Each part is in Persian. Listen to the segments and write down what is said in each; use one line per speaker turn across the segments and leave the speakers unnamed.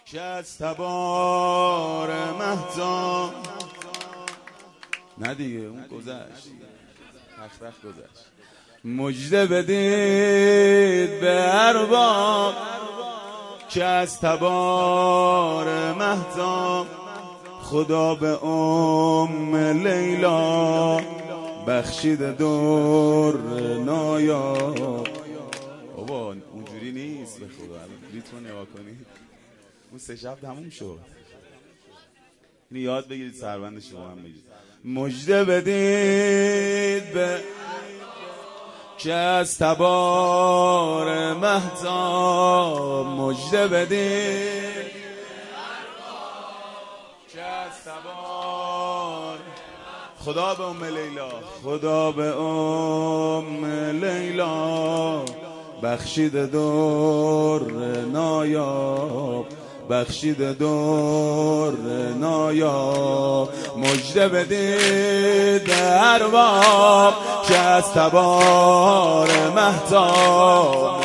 که از تبار مهتاب نه دیگه اون گذشت، وقت گذشت. مژده بدید به ارباب که از تبار مهتاب خدا به لیلا بخشید دور نایاب. بابا اونجوری نیست به خدا، ریتمو نگاه کنید، اون 3 شب تموم شد. اینو یاد بگیرید، سربند شما هم بگید. مژده بدید به که از تبار مهتاب، مژده بدید که از تبار خدا به لیلا، خدا به لیلا بخشید دور نایاب، بخشید دور نایاب. مژده بدید ارباب که از تبار مهتاب،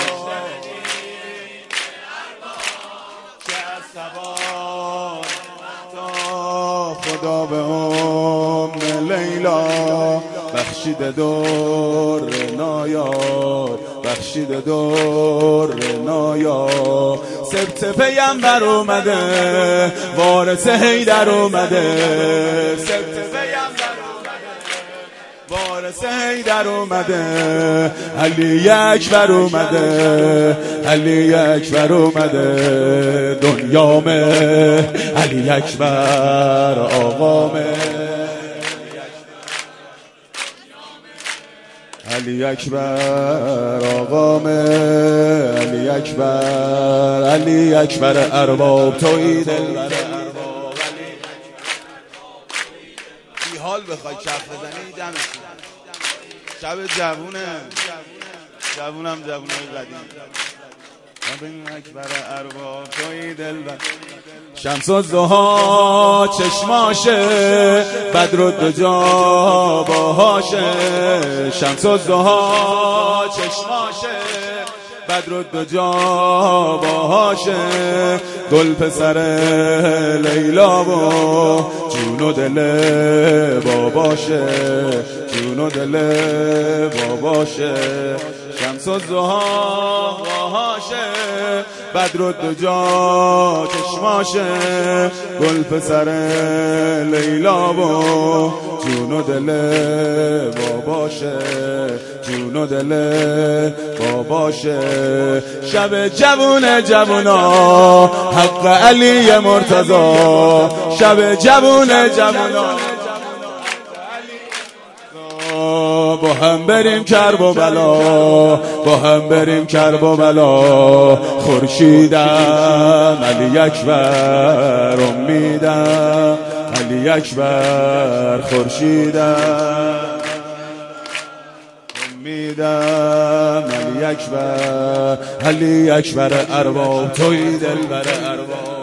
که از تبار مهتاب خدا به لیلا بخشید دور نایاب، بخشید دور نایاب. سبت پیمبر اومده، وارث حیدر اومده، سبت پیمبر اومده، وارث حیدر اومده، علی اکبر اومده، علی اکبر اومده، دنیامه علی اکبر آقامه، علی اکبر آقامه، علی اکبر، علی اکبر ارباب توی دلبر ارباب. بی حال بخوای کف بزنی دمشون شب جوونه، جوونم جوونای قدیم. ببین اکبر ارباب توی دلبر. شمس الضحی چشماشه، بدرالدجا باهاشه، شمس الضحی چشماشه، بدرالدجا باهاشه، گل پسر لیلا و جون و دل باباشه، جون و دل باباشه. شمس الضحی باهاشه، بدرالدجا چشماشه، گل پسر لیلا و جون و دل باباشه، جون و دل باباشه. شب جوون جوونا حق علی مرتضی، شب جوون جوونا با هم بریم کرب و بلا، با هم بریم کرب و بلا. خورشیدم علی اکبر، امیدم علی اکبر، خورشیدم امیدم علی اکبر، علی اکبر ارباب توی دلبر ارباب.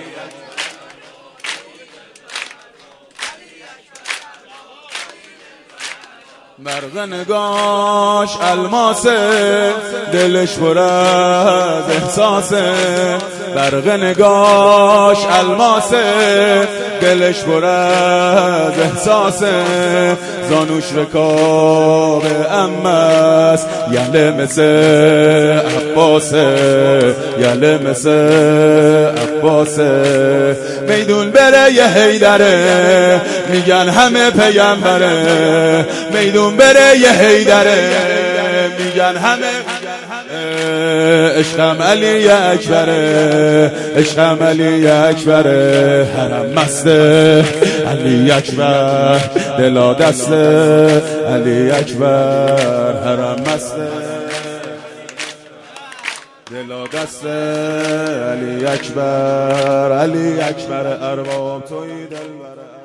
برق نگاش الماسه، دلش پر از احساسه، برق نگاش الماسه، دلش پر از احساسه، زانوش رکاب امست یله مثل عباسه، یله مثل عباسه. میدون بره یه حیدره، میگن همه پیمبره، میدون بره یه حیدره، میگن همه عشقم علی اکبره، عشقم علی اکبره، حرم مسته علی اکبر، دلا دسته علی اکبر، حرم مسته دلا دسته علی اکبر، علی اکبر ارباب توی دلبر.